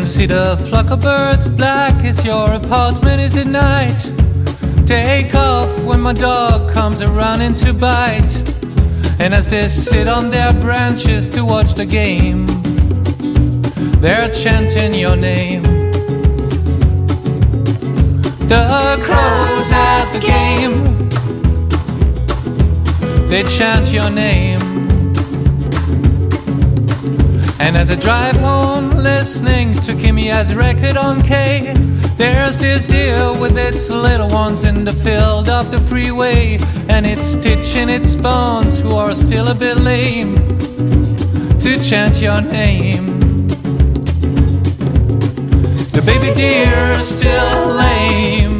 See the flock of birds, black as your apartment is at night. Take off when my dog comes running to bite. And as they sit on their branches to watch the game, they're chanting your name. The crows at the game, they chant your name. And as I drive home listening to Kimia's record on K, there's this deer with its little ones in the field of the freeway, and it's stitching its bones who are still a bit lame to chant your name. The baby deer are still lame,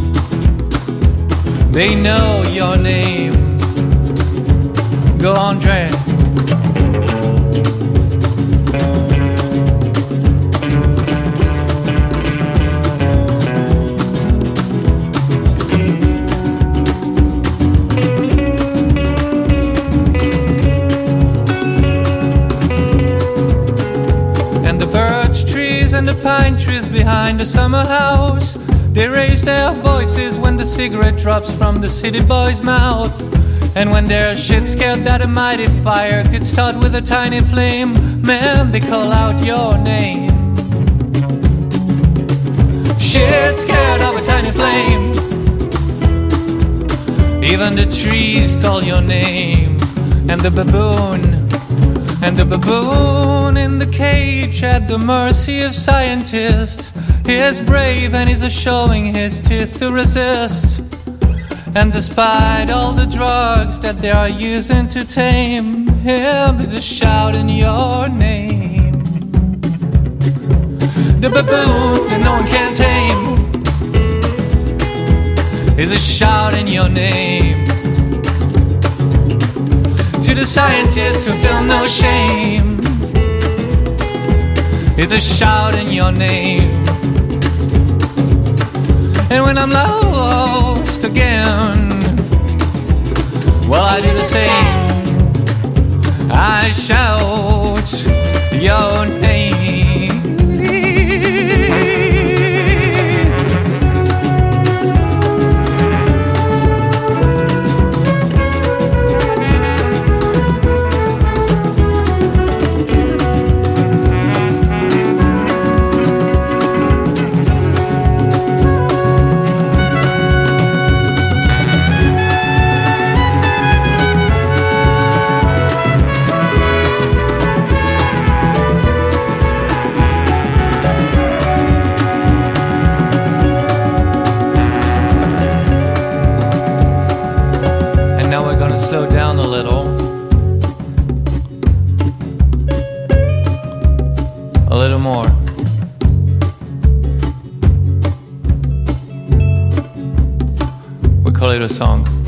they know your name. Go on, Dre. And the pine trees behind the summer house, they raise their voices when the cigarette drops from the city boy's mouth. And when they're shit scared that a mighty fire could start with a tiny flame, man, they call out your name. Shit scared of a tiny flame, even the trees call your name. And the baboon in the cage at the mercy of scientists, he is brave and he's showing his teeth to resist. And despite all the drugs that they are using to tame him, he's shouting your name. The baboon that no one can tame is shouting your name. To the scientists who feel no shame, is shouting your name. And when I'm lost again, well, I do the same. I shout your name. Slow down a little. A little more. We call it a song.